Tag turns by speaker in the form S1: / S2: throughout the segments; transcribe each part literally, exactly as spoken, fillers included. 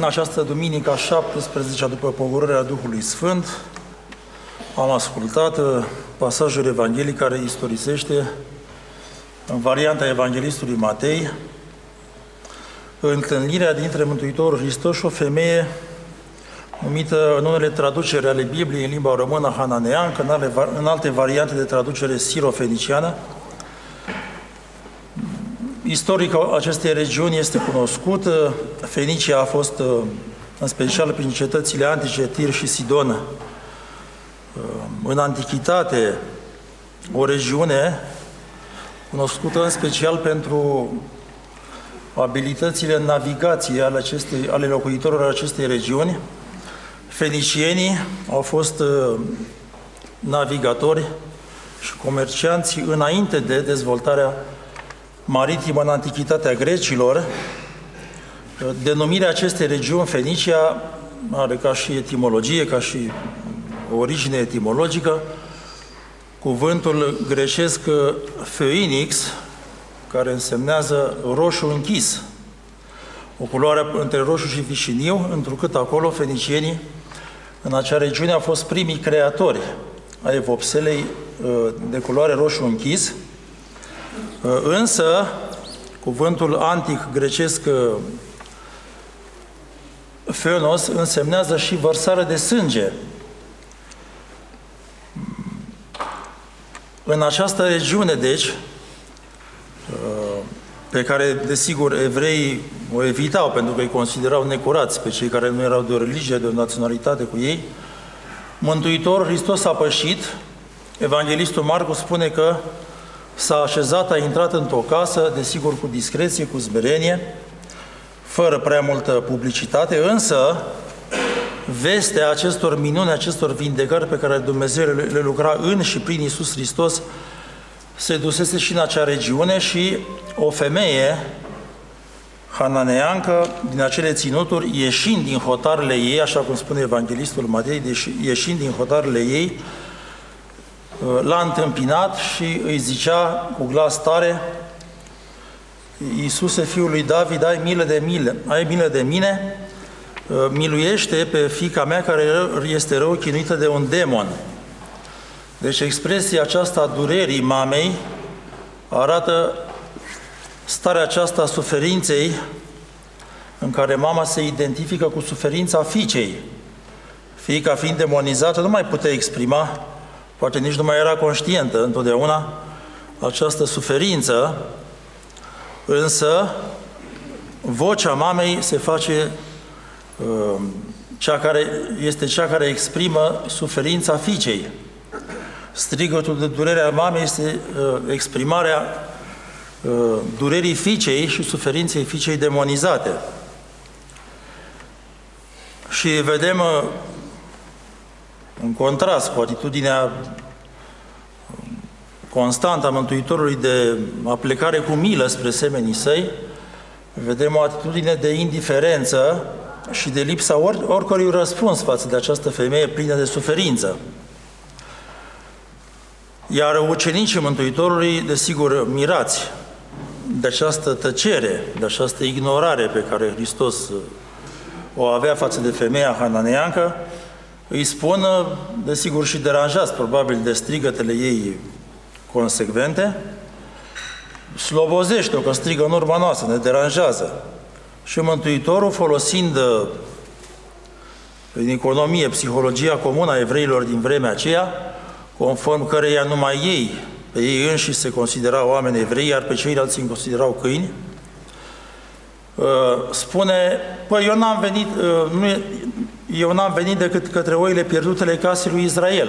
S1: În această duminică a șaptesprezecea după pogorârea Duhului Sfânt, am ascultat pasajul evanghelic care istorisește, în varianta evanghelistului Matei, întâlnirea dintre Mântuitorul Hristos și o femeie numită în unele traduceri ale Bibliei în limba română hananeancă, în, ale, în alte variante de traducere sirofeniciană. Istoricul acestei regiuni este cunoscut. Fenicia a fost, în special prin cetățile antice, Tir și Sidon, în antichitate, o regiune cunoscută în special pentru abilitățile în navigație ale, acestei, ale locuitorilor acestei regiuni. Fenicienii au fost navigatori și comercianți înainte de dezvoltarea maritimă în antichitatea grecilor. Denumirea acestei regiuni, Fenicia, are ca și etimologie, ca și origine etimologică, cuvântul grecesc phoenix, care însemnează roșu închis, o culoare între roșu și vișiniu, întrucât acolo fenicienii, în acea regiune, au fost primii creatori ai vopselei de culoare roșu închis. Însă, cuvântul antic grecesc phoenos însemnează și vărsare de sânge. În această regiune, deci, pe care, desigur, evreii o evitau pentru că îi considerau necurați pe cei care nu erau de o religie, de o naționalitate cu ei, Mântuitorul Hristos a pășit. Evanghelistul Marcu spune că s-a așezat, a intrat într-o casă, desigur cu discreție, cu smerenie, fără prea multă publicitate, însă vestea acestor minuni, acestor vindecări pe care Dumnezeu le lucra în și prin Iisus Hristos se dusese și în acea regiune și o femeie hananeancă din acele ținuturi, ieșind din hotarele ei, așa cum spune Evanghelistul Matei, ieșind din hotarele ei, l-a întâmpinat și îi zicea cu glas tare: Iisuse, Fiul lui David, ai milă de mine, ai milă de mine, miluiește pe fiica mea care este rău chinuită de un demon. Deci expresia aceasta a durerii mamei arată starea aceasta a suferinței în care mama se identifică cu suferința fiicei. Fiica fiind demonizată nu mai putea exprima, poate nici nu mai era conștientă întotdeauna această suferință, însă vocea mamei se face uh, cea care, este cea care exprimă suferința fiicei. Strigătul de durere al mamei este uh, exprimarea uh, durerii fiicei și suferinței fiicei demonizate. Și vedem uh, în contrast cu atitudinea constantă a Mântuitorului de aplecare cu milă spre semenii săi, vedem o atitudine de indiferență și de lipsa or oricărui răspuns față de această femeie plină de suferință. Iar ucenicii Mântuitorului, desigur, mirați de această tăcere, de această ignorare pe care Hristos o avea față de femeia hananeancă, îi spun, desigur, și deranjați probabil de strigătele ei consecvente: slobozește-o, că strigă în urma noastră, ne deranjează. Și Mântuitorul, folosind în economie psihologia comună a evreilor din vremea aceea, conform căreia numai ei, pe ei înșiși se considerau oameni evrei, iar pe ceilalți îi considerau câini, spune: păi eu n-am venit, nu, eu n-am venit decât către oile pierdutele casei lui Israel.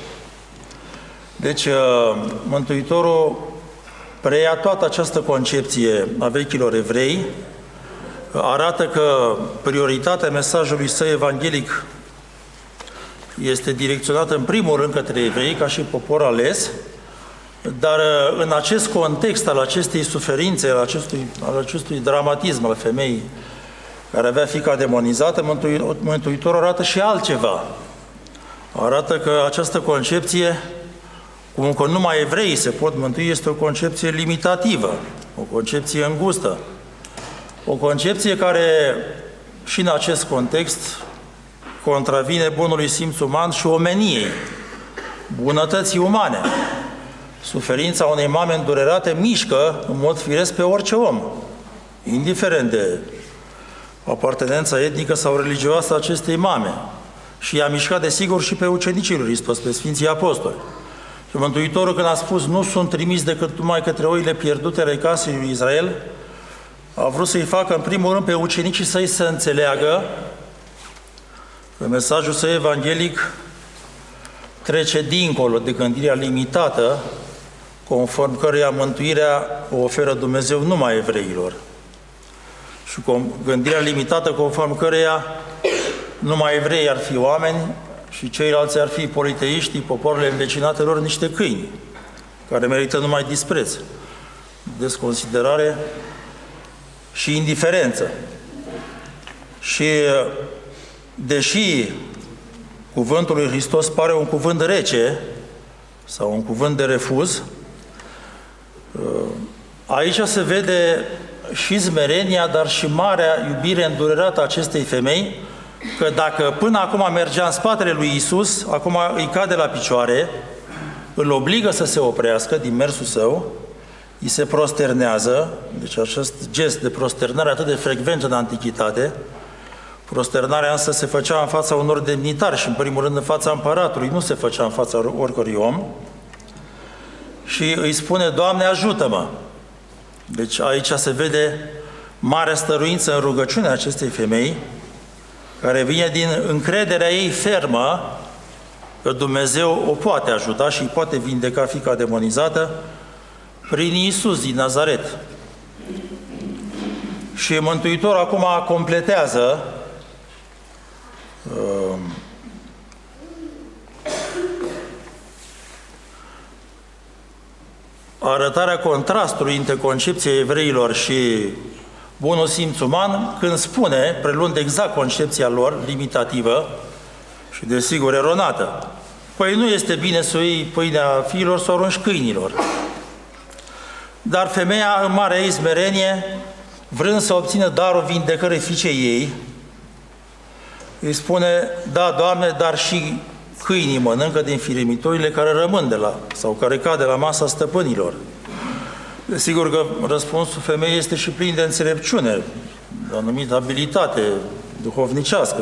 S1: Deci Mântuitorul preia toată această concepție a vechilor evrei, arată că prioritatea mesajului său evanghelic este direcționată în primul rând către evrei, ca și popor ales, dar în acest context al acestei suferințe, al acestui, al acestui dramatism al femeii care avea fiica demonizată, Mântuitorul arată și altceva. Arată că această concepție, cum că numai evreii se pot mântui, este o concepție limitativă, o concepție îngustă, o concepție care și în acest context contravine bunului simț uman și omeniei, bunătății umane. Suferința unei mame îndurerate mișcă în mod firesc pe orice om, indiferent de apartenența etnică sau religioasă a acestei mame. Și i-a mișcat, desigur, și pe ucenicii lui Hristos, pe Sfinții Apostoli. Și Mântuitorul, când a spus, nu sunt trimis decât numai către oile pierdute ale casei lui Israel, a vrut să-i facă, în primul rând, pe ucenicii săi să înțeleagă că mesajul său evanghelic trece dincolo de gândirea limitată, conform căreia mântuirea o oferă Dumnezeu numai evreilor. Și gândirea limitată conform căreia numai evreii ar fi oameni și ceilalți ar fi politeiștii, popoarele învecinate lor, niște câini, care merită numai dispreț, desconsiderare și indiferență. Și deși cuvântul lui Hristos pare un cuvânt rece sau un cuvânt de refuz, aici se vede și smerenia, dar și marea iubire îndurerată a acestei femei, că dacă până acum mergea în spatele lui Iisus, acum îi cade la picioare, îl obligă să se oprească din mersul său, îi se prosternează, deci acest gest de prosternare atât de frecvent în antichitate. Prosternarea însă se făcea în fața unor demnitari și în primul rând în fața împăratului, nu se făcea în fața oricărui om. Și îi spune, Doamne, ajută-mă! Deci aici se vede marea stăruință în rugăciunea acestei femei, care vine din încrederea ei fermă că Dumnezeu o poate ajuta și îi poate vindeca fiica demonizată prin Iisus din Nazaret. Și Mântuitorul acum completează uh, arătarea contrastului între concepția evreilor și bunul simț uman, când spune, preluând exact concepția lor, limitativă și desigur eronată, păi nu este bine să iei pâinea fiilor să o arunci câinilor. Dar femeia, în marea ei smerenie, vrând să obțină darul vindecării fiicei ei, îi spune, da, Doamne, dar și câinii mănâncă din firimiturile care rămân de la, sau care cad de la masa stăpânilor. Desigur că răspunsul femeii este și plin de înțelepciune, de o anumită abilitate duhovnicească.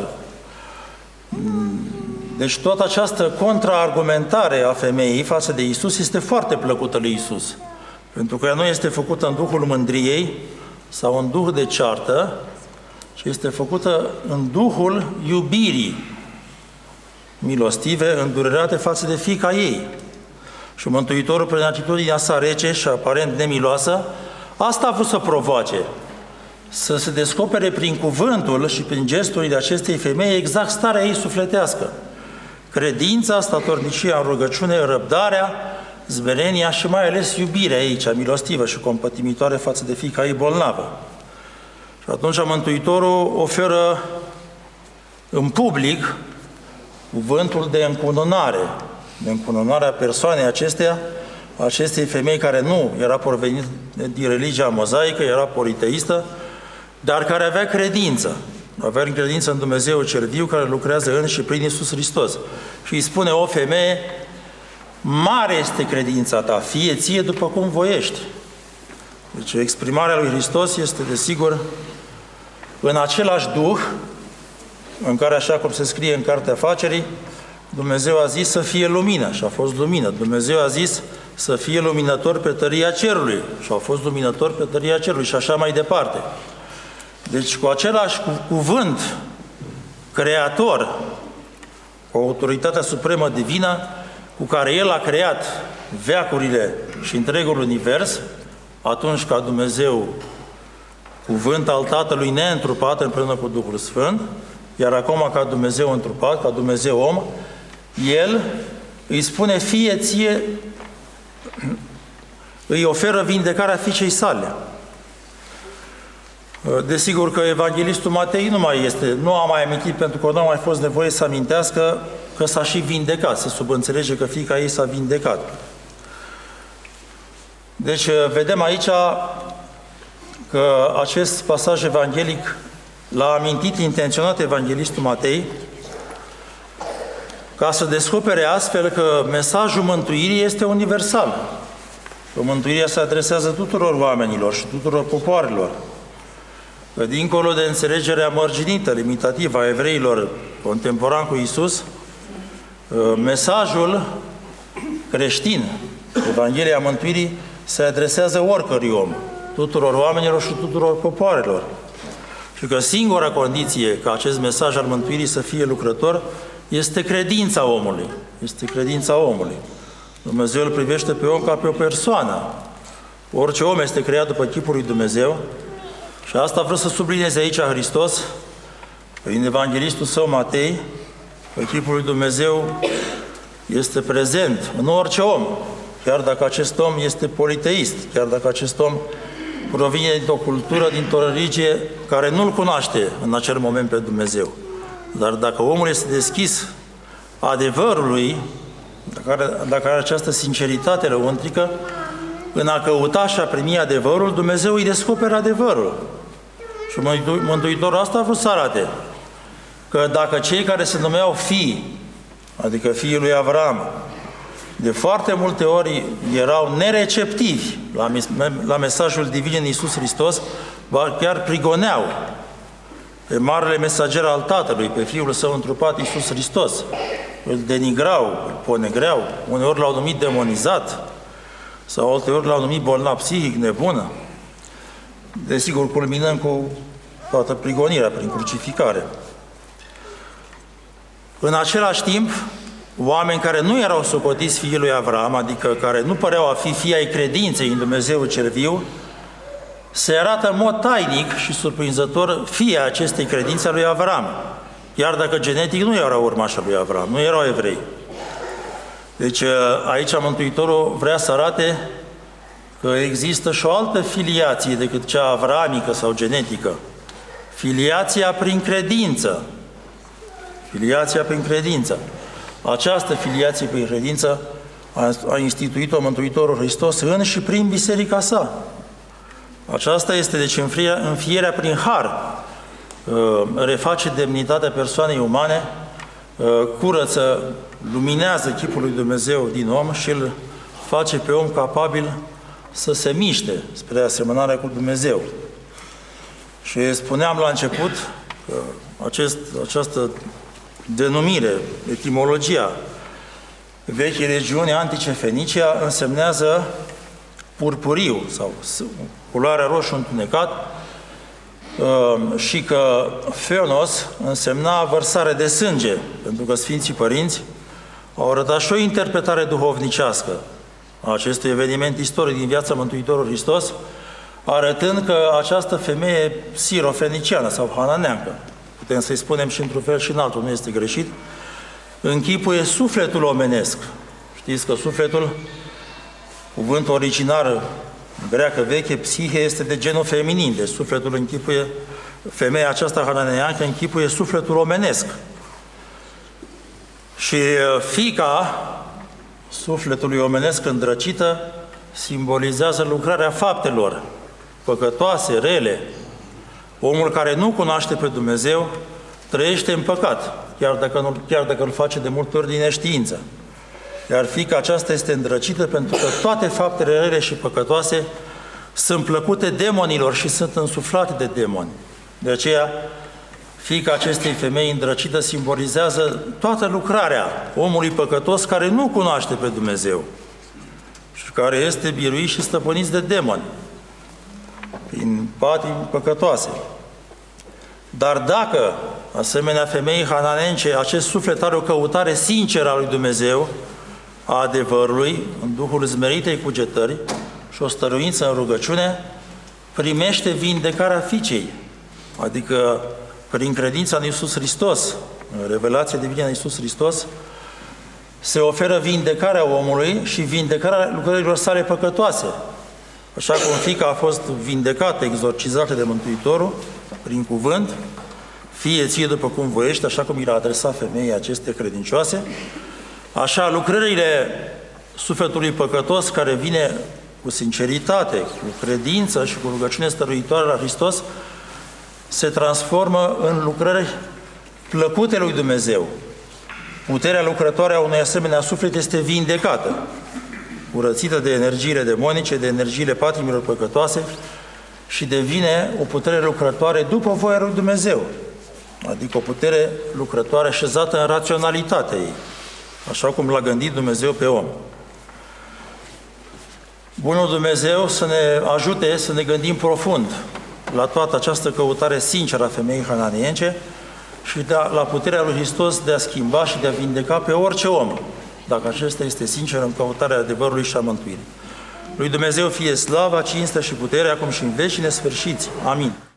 S1: Deci toată această contraargumentare a femeii față de Iisus este foarte plăcută lui Iisus, pentru că ea nu este făcută în duhul mândriei sau în duh de ceartă, ci este făcută în duhul iubirii milostive, îndurerate față de fiica ei. Și Mântuitorul, prin atitudinea sa rece și aparent nemiloasă, asta a vrut să provoace, să se descopere prin cuvântul și prin gesturile acestei femei exact starea ei sufletească. Credința, statornicia în rugăciune, răbdarea, smerenia și mai ales iubirea ei, cea milostivă și compătimitoare față de fiica ei bolnavă. Și atunci Mântuitorul oferă în public cuvântul de încununare, de încununarea persoanei acesteia, acestei femei care nu era provenit din religia mozaică, era politeistă, dar care avea credință. Avea credință în Dumnezeu cel viu, care lucrează în și prin Iisus Hristos. Și îi spune, o femeie, mare este credința ta, fie ție după cum voiești. Deci exprimarea lui Hristos este, desigur, în același duh în care, așa cum se scrie în Cartea Afacerii, Dumnezeu a zis să fie lumină și a fost lumină. Dumnezeu a zis să fie luminător pe tăria cerului și a fost luminător pe tăria cerului și așa mai departe. Deci cu același cuvânt creator, cu autoritatea supremă divină, cu care El a creat veacurile și întregul univers, atunci ca Dumnezeu, cuvânt al Tatălui neîntrupat împreună cu Duhul Sfânt, iar acum ca Dumnezeu întrupat, ca Dumnezeu om, El îi spune, fie ție, îi oferă vindecarea fiicei sale. Desigur că evanghelistul Matei nu mai este, nu a mai amintit, pentru că nu a mai fost nevoie să amintească că s-a și vindecat, se subînțelege că fiica ei s-a vindecat. Deci vedem aici că acest pasaj evanghelic l-a amintit intenționat evanghelistul Matei, ca să descopere astfel că mesajul mântuirii este universal. Că mântuirea se adresează tuturor oamenilor și tuturor popoarelor. Că dincolo de înțelegerea mărginită, limitativă a evreilor contemporani cu Iisus, mesajul creștin, Evanghelia Mântuirii, se adresează oricărui om, tuturor oamenilor și tuturor popoarelor. Și că singura condiție ca acest mesaj al mântuirii să fie lucrător este credința omului. Este credința omului. Dumnezeu îl privește pe om ca pe o persoană. Orice om este creat după chipul lui Dumnezeu și asta vreau să sublinieze aici Hristos, prin evanghelistul său Matei, că chipul lui Dumnezeu este prezent în orice om, chiar dacă acest om este politeist, chiar dacă acest om provine dintr-o cultură, dintr-o religie care nu-L cunoaște în acel moment pe Dumnezeu. Dar dacă omul este deschis adevărului, dacă are, dacă are această sinceritate lăuntrică, în a căuta și a primi adevărul, Dumnezeu îi descoperă adevărul. Și Mântuitorul asta a vrut să arate că dacă cei care se numeau fii, adică fiii lui Avram, de foarte multe ori erau nereceptivi la, la mesajul divin în Iisus Hristos, chiar prigoneau pe marele mesager al Tatălui, pe Fiul Său întrupat Iisus Hristos. Îl denigrau, îl ponegreau, uneori l-au numit demonizat, sau alteori l-au numit bolnav psihic, nebună. Desigur, culminând cu toată prigonirea prin crucificare. În același timp, oameni care nu erau socotiți fiii lui Avram, adică care nu păreau a fi fii ai credinței în Dumnezeu cel viu, se arată în mod tainic și surprinzător fii acestei credințe a lui Avram, chiar dacă genetic nu erau urmași lui Avram, nu erau evrei. Deci aici Mântuitorul vrea să arate că există și o altă filiație decât cea avramică sau genetică. Filiația prin credință. Filiația prin credință. Această filiație prin credință a instituit-o Mântuitorul Hristos în și prin biserica sa. Aceasta este, deci, înfierea prin har. Reface demnitatea persoanei umane, curăță, luminează chipul lui Dumnezeu din om și îl face pe om capabil să se miște spre asemănarea cu Dumnezeu. Și spuneam la început că acest, această denumire, etimologia vechii regiuni antice Fenicia însemnează purpuriu sau culoarea roșu întunecat și că Phonos însemna vărsare de sânge, pentru că Sfinții Părinți au arătat și o interpretare duhovnicească a acestui eveniment istoric din viața Mântuitorului Hristos, arătând că această femeie sirofeniciană sau hananeancă, putem să-i spunem și într-un fel și în altul, nu este greșit, închipuie sufletul omenesc. Știți că sufletul, cuvântul originar în greacă veche, psihe, este de genul feminin, deci sufletul închipuie, femeia aceasta hananeancă închipuie sufletul omenesc. Și fiica sufletului omenesc îndrăcită simbolizează lucrarea faptelor păcătoase, rele. Omul care nu cunoaște pe Dumnezeu trăiește în păcat, chiar dacă, nu, chiar dacă îl face de multe ori din neștiință. Iar fiica aceasta este îndrăcită pentru că toate faptele rele și păcătoase sunt plăcute demonilor și sunt însuflate de demoni. De aceea, fiica acestei femei îndrăcită simbolizează toată lucrarea omului păcătos care nu cunoaște pe Dumnezeu și care este biruit și stăpânit de demoni prin patii păcătoase. Dar dacă, asemenea femeii hananence, acest suflet are o căutare sinceră a lui Dumnezeu, a adevărului, în Duhul zmeritei cugetări și o stăruință în rugăciune, primește vindecarea fiicei, adică prin credința în Iisus Hristos, în revelația divină în Iisus Hristos, se oferă vindecarea omului și vindecarea lucrărilor sale păcătoase. Așa cum fiica a fost vindecată, exorcizată de Mântuitorul, prin cuvânt, fie ție după cum voiești, așa cum i l-a adresat femeii aceste credincioase, așa lucrările sufletului păcătos care vine cu sinceritate, cu credință și cu rugăciune stăruitoare la Hristos, se transformă în lucrări plăcute lui Dumnezeu. Puterea lucrătoare a unui asemenea suflet este vindecată, curățită de energiile demonice, de energiile patimilor păcătoase și devine o putere lucrătoare după voia lui Dumnezeu, adică o putere lucrătoare așezată în raționalitatea ei, așa cum l-a gândit Dumnezeu pe om. Bunul Dumnezeu să ne ajute să ne gândim profund la toată această căutare sinceră a femeii hananience și de a, la puterea lui Hristos de a schimba și de a vindeca pe orice om, dacă acesta este sincer în căutarea adevărului și a mântuirii. Lui Dumnezeu fie slava, cinstea și puterea, acum și în vecii nesfârșiți. Amin.